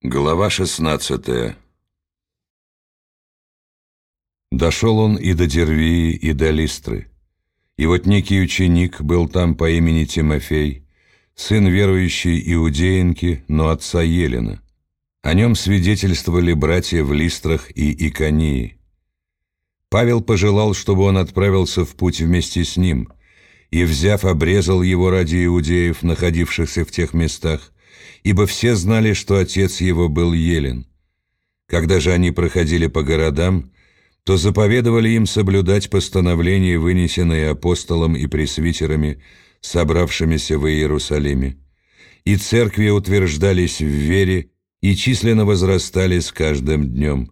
Глава 16. Дошел он и до Дервии, и до Листры. И вот некий ученик был там по имени Тимофей, сын верующей иудеенки, но отца Елена. О нем свидетельствовали братья в Листрах и Иконии. Павел пожелал, чтобы он отправился в путь вместе с ним, и, взяв, обрезал его ради иудеев, находившихся в тех местах, ибо все знали, что отец его был Елен. Когда же они проходили по городам, то заповедовали им соблюдать постановления, вынесенные апостолом и пресвитерами, собравшимися в Иерусалиме. И церкви утверждались в вере и численно возрастали с каждым днем.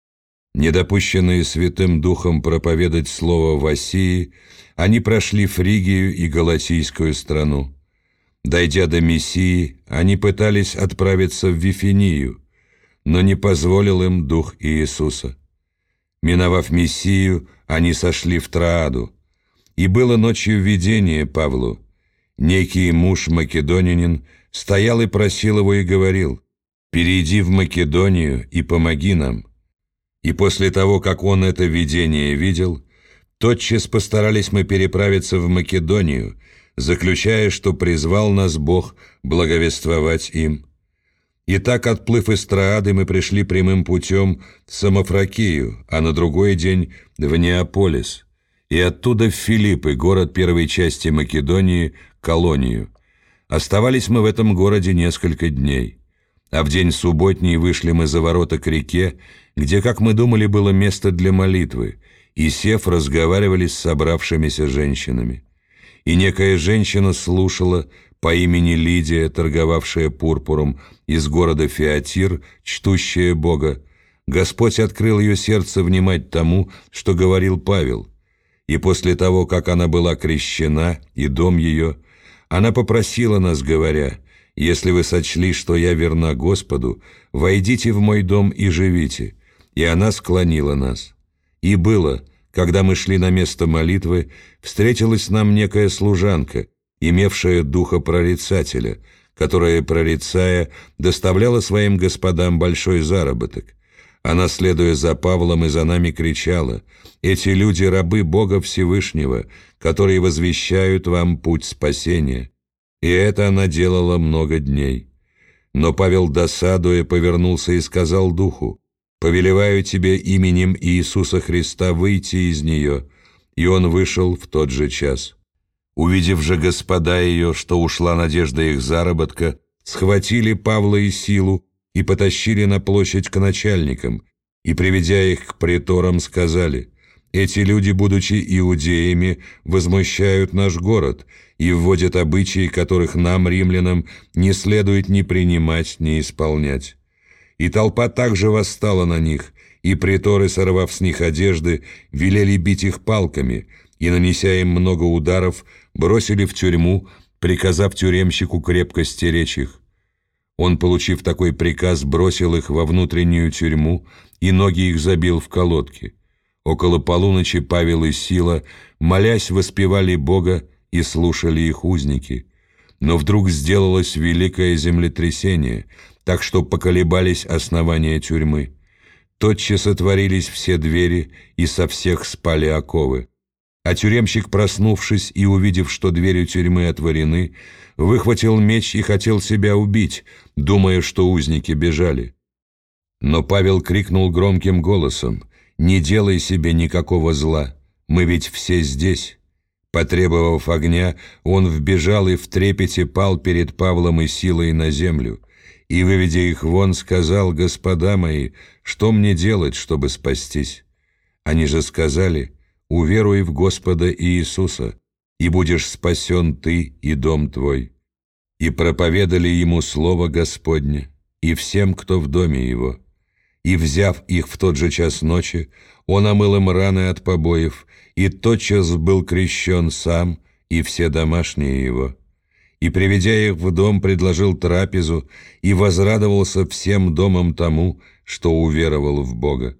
Недопущенные Святым Духом проповедать слово в Асии, они прошли Фригию и Галатийскую страну. Дойдя до Миссии, они пытались отправиться в Вифинию, но не позволил им Дух Иисуса. Миновав Миссию, они сошли в Трааду. И было ночью видение Павлу. Некий муж македонянин стоял и просил его и говорил: «Перейди в Македонию и помоги нам». И после того, как он это видение видел, тотчас постарались мы переправиться в Македонию, заключая, что призвал нас Бог благовествовать им. Итак, отплыв из Троады, мы пришли прямым путем в Самофракию, а на другой день в Неаполис, и оттуда в Филиппы, город первой части Македонии, колонию. Оставались мы в этом городе несколько дней, а в день субботний вышли мы за ворота к реке, где, как мы думали, было место для молитвы, и, сев, разговаривали с собравшимися женщинами. И некая женщина слушала по имени Лидия, торговавшая пурпуром, из города Фиатир, чтущая Бога. Господь открыл ее сердце внимать тому, что говорил Павел. И после того, как она была крещена, и дом ее, она попросила нас, говоря: «Если вы сочли, что я верна Господу, войдите в мой дом и живите». И она склонила нас. И было, когда мы шли на место молитвы, встретилась нам некая служанка, имевшая духа прорицателя, которая, прорицая, доставляла своим господам большой заработок. Она, следуя за Павлом и за нами, кричала: «Эти люди — рабы Бога Всевышнего, которые возвещают вам путь спасения». И это она делала много дней. Но Павел, досадуя, повернулся и сказал духу: «Повелеваю тебе именем Иисуса Христа выйти из нее». И он вышел в тот же час. Увидев же господа ее, что ушла надежда их заработка, схватили Павла и Силу и потащили на площадь к начальникам, и, приведя их к преторам, сказали: «Эти люди, будучи иудеями, возмущают наш город и вводят обычаи, которых нам, римлянам, не следует ни принимать, ни исполнять». И толпа также восстала на них, и преторы, сорвав с них одежды, велели бить их палками, и, нанеся им много ударов, бросили в тюрьму, приказав тюремщику крепко стеречь их. Он, получив такой приказ, бросил их во внутреннюю тюрьму, и ноги их забил в колодки. Около полуночи Павел и Сила, молясь, воспевали Бога, и слушали их узники. Но вдруг сделалось великое землетрясение, так что поколебались основания тюрьмы. Тотчас отворились все двери, и со всех спали оковы. А тюремщик, проснувшись и увидев, что двери тюрьмы отворены, выхватил меч и хотел себя убить, думая, что узники бежали. Но Павел крикнул громким голосом: «Не делай себе никакого зла, мы ведь все здесь». Потребовав огня, он вбежал и в трепете пал перед Павлом и Силой на землю. И, выведя их вон, сказал: «Господа мои, что мне делать, чтобы спастись?» Они же сказали: «Уверуй в Господа Иисуса, и будешь спасен ты и дом твой». И проповедали ему слово Господне, и всем, кто в доме его. И, взяв их в тот же час ночи, он омыл им раны от побоев, и тотчас был крещен сам и все домашние его. И, приведя их в дом, предложил трапезу и возрадовался всем домом тому, что уверовал в Бога.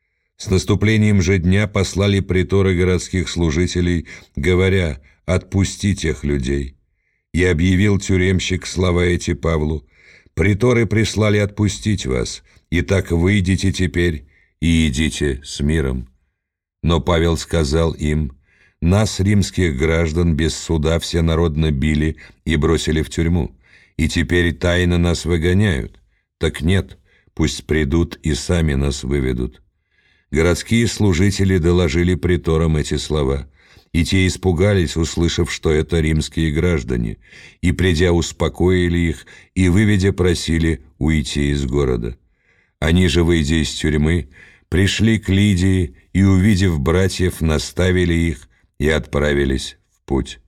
С наступлением же дня послали преторы городских служителей, говоря: «Отпусти тех людей». И объявил тюремщик слова эти Павлу: приторы прислали отпустить вас, и так выйдите теперь и идите с миром». Но Павел сказал им: «Нас, римских граждан, без суда всенародно били и бросили в тюрьму, и теперь тайно нас выгоняют. Так нет, пусть придут и сами нас выведут». Городские служители доложили приторам эти слова, и те испугались, услышав, что это римские граждане, и, придя, успокоили их, и, выведя, просили уйти из города. Они же, выйдя из тюрьмы, пришли к Лидии и, увидев братьев, наставили их и отправились в путь.